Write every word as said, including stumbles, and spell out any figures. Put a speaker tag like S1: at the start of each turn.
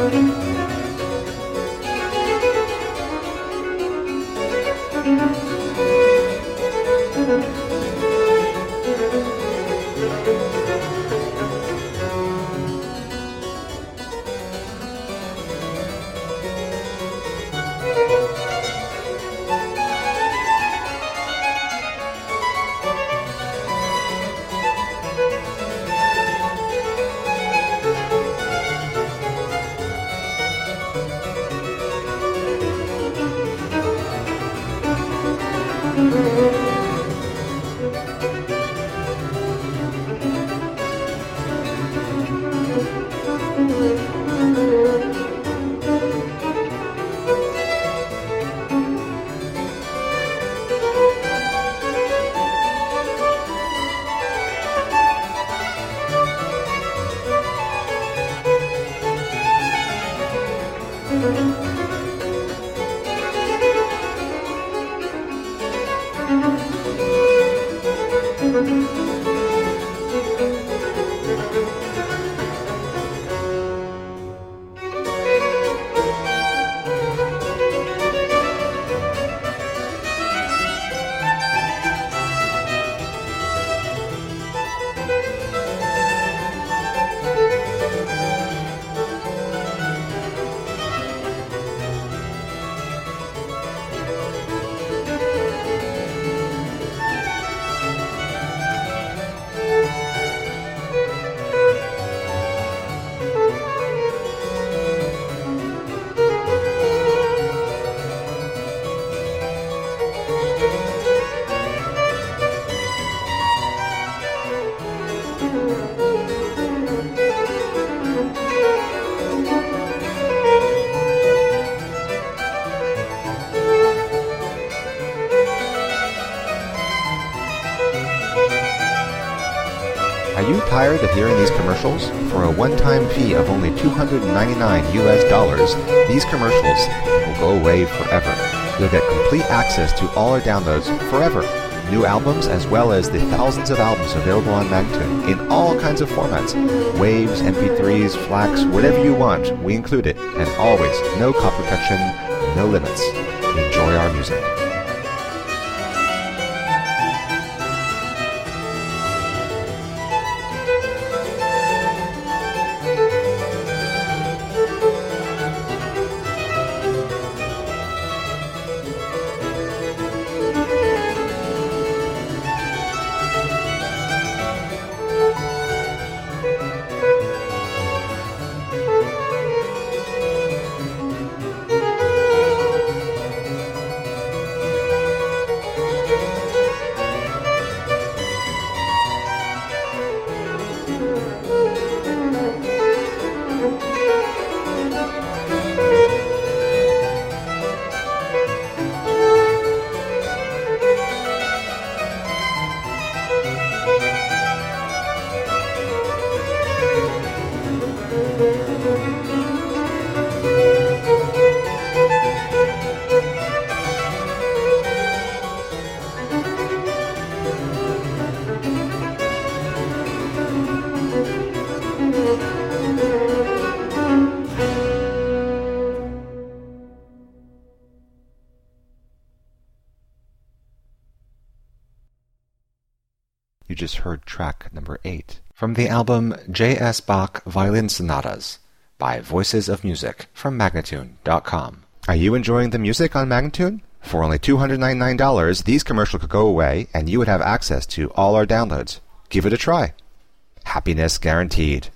S1: Are you tired of hearing these commercials? For a one-time fee of only two hundred ninety-nine U S dollars, these commercials will go away forever. You'll get complete access to all our downloads forever. New albums as well as the thousands of albums available on Magnatune in all kinds of formats. Waves, M P threes, FLACs, whatever you want, we include it. And always, no copy protection, no limits. Enjoy our music. You just heard track number eight from the album J S. Bach Violin Sonatas by Voices of Music from Magnatune dot com. Are you enjoying the music on Magnatune? For only two hundred ninety-nine dollars, these commercials could go away and you would have access to all our downloads. Give it a try. Happiness guaranteed.